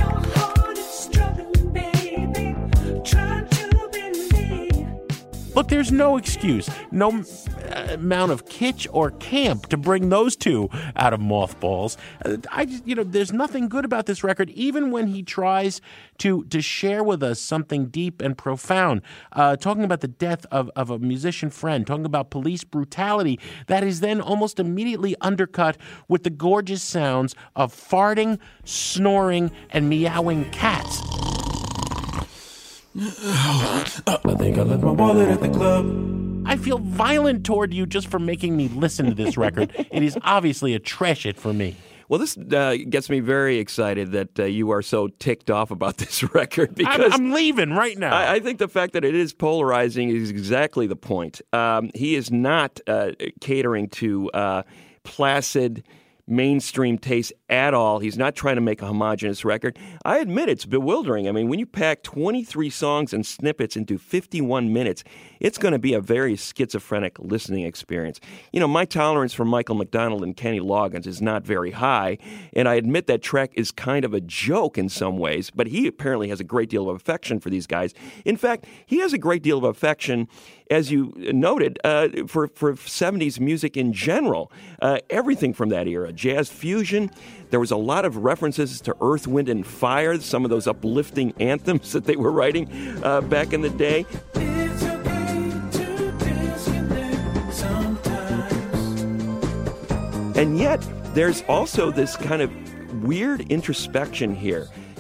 Look, there's no excuse, no uh, amount of kitsch or camp to bring those two out of mothballs. Uh, I, just, you know, there's nothing good about this record, even when he tries to to share with us something deep and profound. Uh, talking about the death of, of a musician friend, talking about police brutality, that is then almost immediately undercut with the gorgeous sounds of farting, snoring, and meowing cats. I think I left my wallet at the club. I feel violent toward you just for making me listen to this record. It is obviously a trash it for me. Well, this uh, gets me very excited that uh, you are so ticked off about this record. Because I'm, I'm leaving right now. I, I think the fact that it is polarizing is exactly the point. Um, he is not uh, catering to uh, placid mainstream taste at all. He's not trying to make a homogenous record. I admit it's bewildering. I mean, when you pack twenty-three songs and snippets into fifty-one minutes, it's going to be a very schizophrenic listening experience. You know, my tolerance for Michael McDonald and Kenny Loggins is not very high, and I admit that track is kind of a joke in some ways, but he apparently has a great deal of affection for these guys. In fact, he has a great deal of affection, as you noted, uh, for, for seventies music in general. Uh, everything from that era. Jazz fusion. There was a lot of references to Earth, Wind, and Fire, some of those uplifting anthems that they were writing uh, back in the day. It's okay to disconnect sometimes. And yet, there's also this kind of weird introspection here.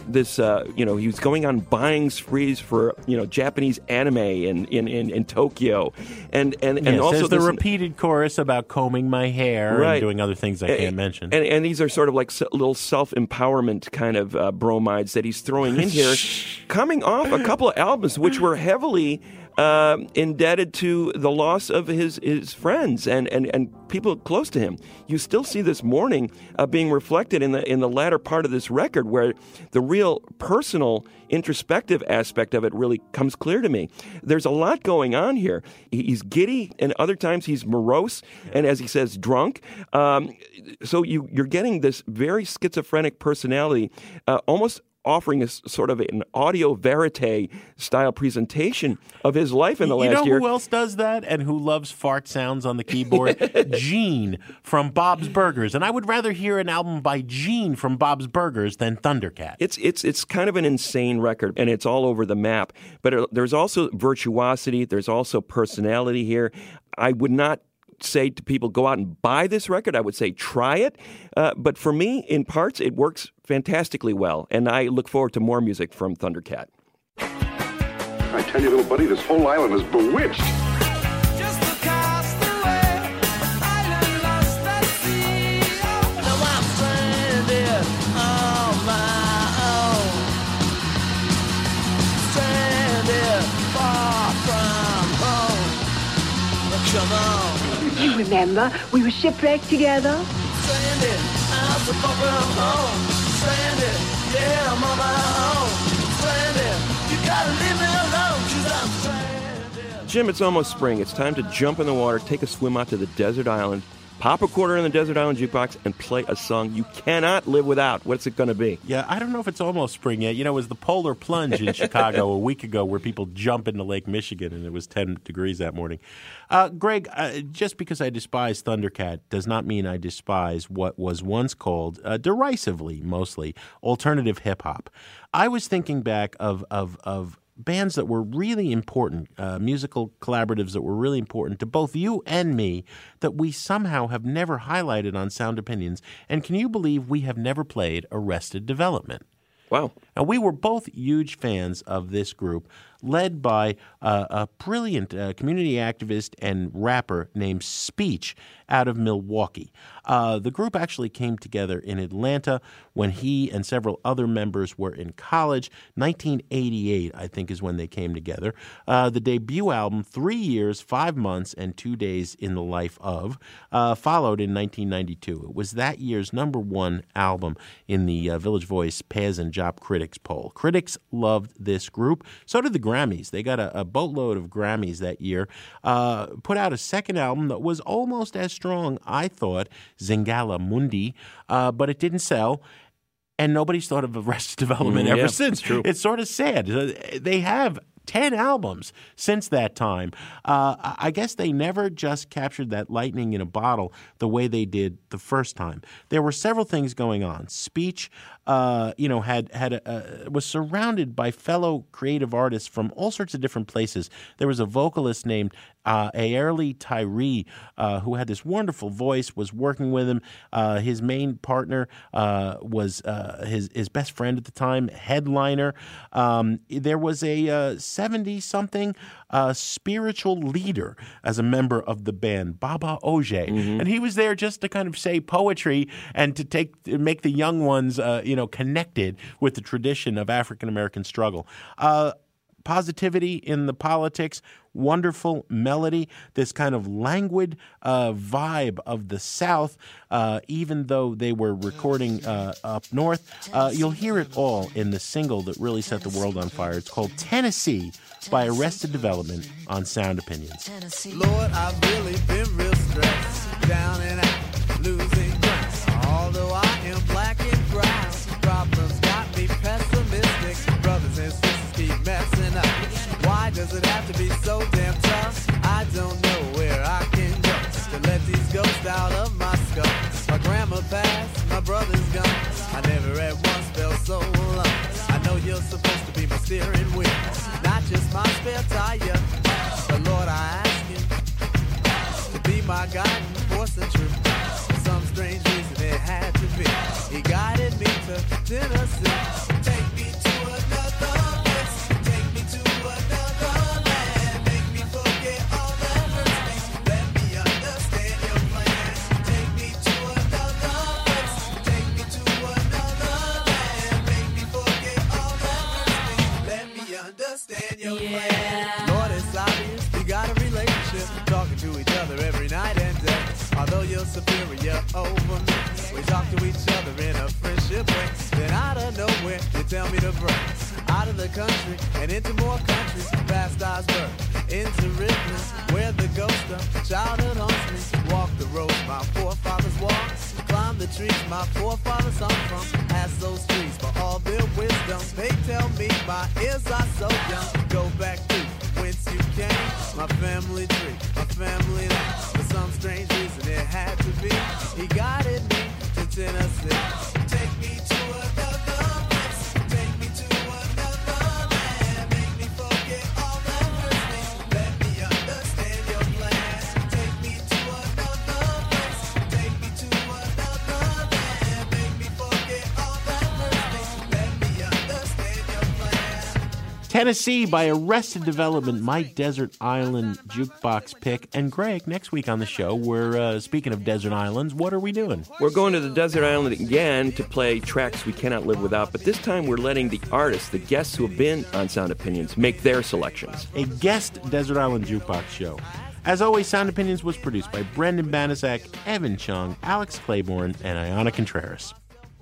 this, uh, you know, he was going on buying sprees for, you know, Japanese anime in in, in, in Tokyo, and and and yes, also there's the this, repeated chorus about combing my hair right. and doing other things I and, can't mention. And, and these are sort of like little self-empowerment kind of uh, bromides that he's throwing in here, coming off a couple of albums which were heavily uh, indebted to the loss of his, his friends and, and, and people close to him. You still see this mourning uh, being reflected in the in the latter part of this record, where the real personal, introspective aspect of it really comes clear to me. There's a lot going on here. He's giddy, and other times he's morose, and as he says, drunk. Um, so you, you're getting this very schizophrenic personality, uh, almost offering a sort of an audio verite style presentation of his life in the you last know year. Who else does that and who loves fart sounds on the keyboard? Gene from Bob's Burgers. And I would rather hear an album by Gene from Bob's Burgers than Thundercat. It's it's it's kind of an insane record, and it's all over the map. But it, there's also virtuosity. There's also personality here. I would not say to people, go out and buy this record. I would say try it. Uh, but for me, in parts, it works fantastically well. And I look forward to more music from Thundercat. I tell you, little buddy, this whole island is bewitched. Come on. You remember, we were shipwrecked together? Stranded, I'm so far from home. Stranded, yeah, I'm on my own. Stranded, you gotta leave me alone, 'cause I'm stranded. Jim, it's almost spring. It's time to jump in the water, take a swim out to the desert island, pop a quarter in the desert island jukebox, and play a song you cannot live without. What's it going to be? Yeah, I don't know if it's almost spring yet. You know, it was the polar plunge in Chicago a week ago where people jump into Lake Michigan, and it was ten degrees that morning. Uh, Greg, uh, just because I despise Thundercat does not mean I despise what was once called, uh, derisively mostly, alternative hip-hop. I was thinking back of of of bands that were really important, uh, musical collaboratives that were really important to both you and me, that we somehow have never highlighted on Sound Opinions. And can you believe we have never played Arrested Development? Wow. Now, we were both huge fans of this group, led by uh, a brilliant uh, community activist and rapper named Speech out of Milwaukee. Uh, the group actually came together in Atlanta when he and several other members were in college. nineteen eighty-eight, I think, is when they came together. Uh, the debut album, Three Years, Five Months, and Two Days in the Life of, uh, followed in nineteen ninety-two. It was that year's number one album in the uh, Village Voice Paz and Job Critics poll. Critics loved this group. So did the Grammys. They got a, a boatload of Grammys that year. Uh, put out a second album that was almost as strong, I thought, Zingala Mundi, uh, but it didn't sell. And nobody's thought of Arrested Development Mm, ever yeah, since. it's true. It's sort of sad. They have ten albums since that time. Uh, I guess they never just captured that lightning in a bottle the way they did the first time. There were several things going on. Speech, uh, you know, had had a, uh, was surrounded by fellow creative artists from all sorts of different places. There was a vocalist named uh, Airly Tyree uh, who had this wonderful voice, was working with him. Uh, his main partner uh, was uh, his his best friend at the time, Headliner. Um, there was a seventy-something uh, spiritual leader as a member of the band, Baba Oje, Mm-hmm. and he was there just to kind of say poetry and to take to make the young ones, uh, you know, connected with the tradition of African American struggle. Uh, positivity in the politics, wonderful melody, this kind of languid uh, vibe of the South, uh, even though they were recording uh, up north. Uh, you'll hear it all in the single that really set the world on fire. It's called Tennessee by Arrested Development on Sound Opinions. Lord, I've really been real stressed, down and out, losing grass. Although I am black and brown, problems got me pessimistic. Brothers and sisters keep messing up. Why does it have to be so damn tough? I don't know where I can go to let these ghosts out of my skull. My grandma passed, my brother's gone. I never at once felt so alone. I know you're supposed to be my steering wheel, not just my spare tire. But Lord, I ask you to be my guiding force and truth. For some strange reason it had to be. He guided me to Tennessee. Take me feel superior over me. We talk to each other in a friendship way. Then out of nowhere, you tell me to break out of the country and into more countries, past Osborne, into Ripley, where the ghost of childhood haunts me. Walk the roads my forefathers walked, climb the trees my forefathers hung from. Ask those trees for all their wisdom. They tell me my ears are so young. Go back to whence you came, my family tree, my family name. For some strange reason it had to be. He guided me to Tennessee. Take me to another place. Take me to another land. Make me forget all that hurts me. Let me understand your plan. Take me to another place. Take me to another land. Make me forget all that hurts me. Let me understand your plan. Tennessee by Arrested Development, my Desert Island jukebox pick. And Greg, next week on the show, we're uh, speaking of desert islands. What are we doing? We're going to the desert island again to play tracks we cannot live without, but this time we're letting the artists, the guests who have been on Sound Opinions, make their selections. A guest desert island jukebox show. As always, Sound Opinions was produced by Brendan Banaszak, Evan Chung, Alex Claiborne, and Ayana Contreras.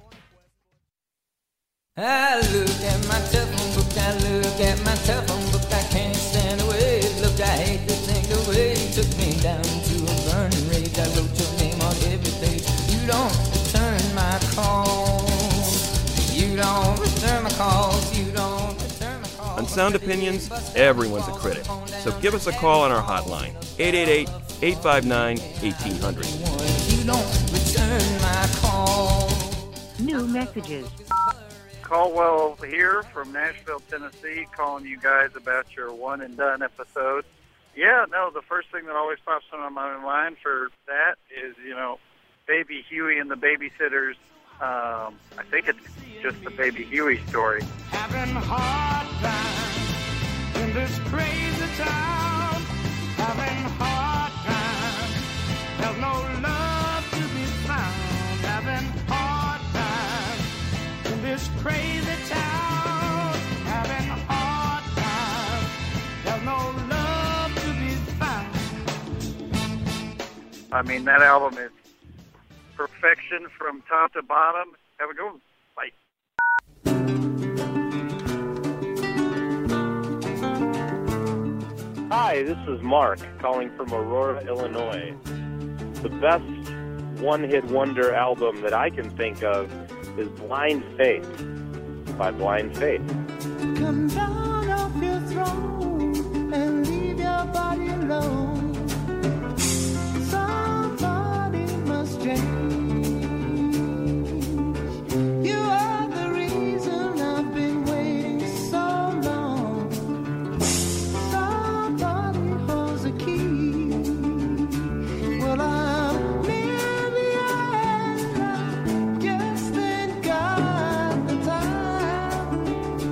I look at my telephone book, I look at my telephone book, I can't stand away. Look, I hate to think the way you took me down to a burning rage. I wrote your name on every page. You don't return my calls. You don't return my calls. You don't return my calls. On Sound Opinions, everyone's a critic. So give us a call on our hotline, eight eight eight, eight five nine, one eight hundred. You don't return my calls. New messages. Caldwell here from Nashville, Tennessee, calling you guys about your one and done episode. Yeah, no, the first thing that always pops into my mind for that is, you know, Baby Huey and the Babysitters. Um, I think it's just the Baby Huey story. Having a hard time in this crazy town. Having a hard time. There's no love to be found. Having a hard time in this crazy town. Having a hard time. There's no love to be found. I mean, that album is perfection from top to bottom. Have a good one. Bye. Hi, this is Mark calling from Aurora, Illinois. The best one-hit wonder album that I can think of is Blind Faith by Blind Faith. Come down off your throne and leave your body alone. Somebody must change. You are the reason I've been waiting so long. Somebody holds the key. Well, I'm near the end. I just ain't got the time.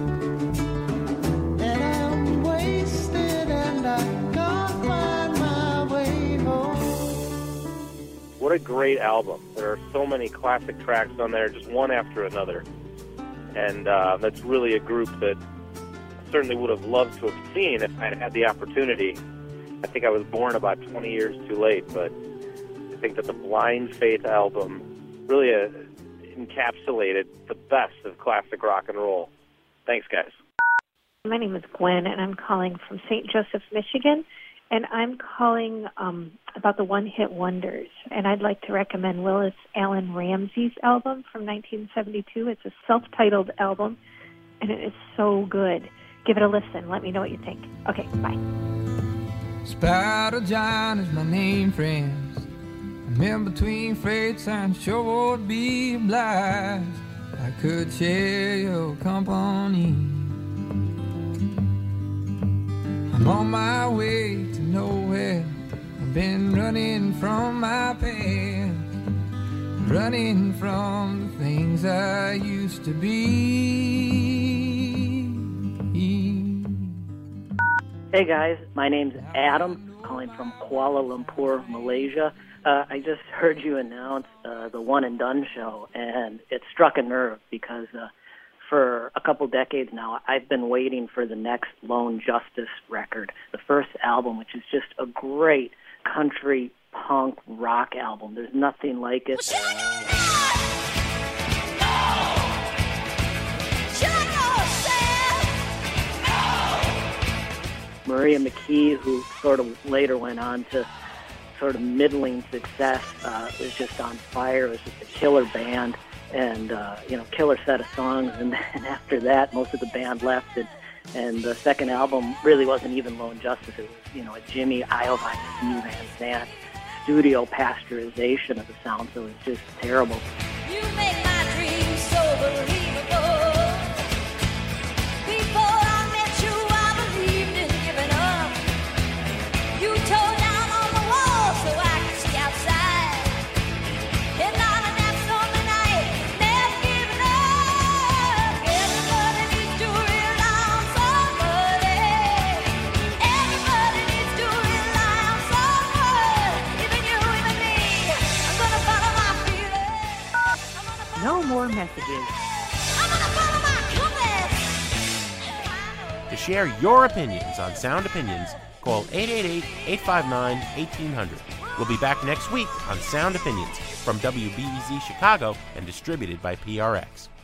And I'm wasted and I can't find my way home. What a great album. There are so many classic tracks on there, just one after another. And uh, that's really a group that I certainly would have loved to have seen if I'd had the opportunity. I think I was born about twenty years too late, but I think that the Blind Faith album really uh, encapsulated the best of classic rock and roll. Thanks, guys. My name is Gwen, and I'm calling from Saint Joseph, Michigan, and I'm calling um, about the one-hit wonders. And I'd like to recommend Willis Allen Ramsey's album from nineteen seventy-two. It's a self-titled album, and it is so good. Give it a listen. Let me know what you think. Okay, bye. Spider John is my name, friends. I'm in between fates and sure would be obliged. I could share your company. I'm on my way to nowhere. I've been running from my past, running from the things I used to be. Hey guys, my name's Adam, calling from Kuala Lumpur, Malaysia. Uh, I just heard you announce uh, the One and Done show, and it struck a nerve because uh, for a couple decades now, I've been waiting for the next Lone Justice record, the first album, which is just a great country punk rock album. There's nothing like it. Maria McKee, who sort of later went on to sort of middling success, uh, was just on fire. It was just a killer band, and uh, you know, killer set of songs. And then after that, most of the band left, and, and the second album really wasn't even Lone Justice. It was, you know, a Jimmy Iovine, Steve Van Zandt studio pasteurization of the sound. So it was just terrible. You make my dreams so believable. Before I met you, I believed in giving up. You tore down on the wall so I could see outside. And now that's something I ain't never given up. Everybody needs to rely on somebody. Everybody needs to rely on someone. Even you, even me. I'm gonna follow my feelings. No more messages. To share your opinions on Sound Opinions, call eight eight eight, eight five nine, eighteen hundred. We'll be back next week on Sound Opinions from W B E Z Chicago and distributed by P R X.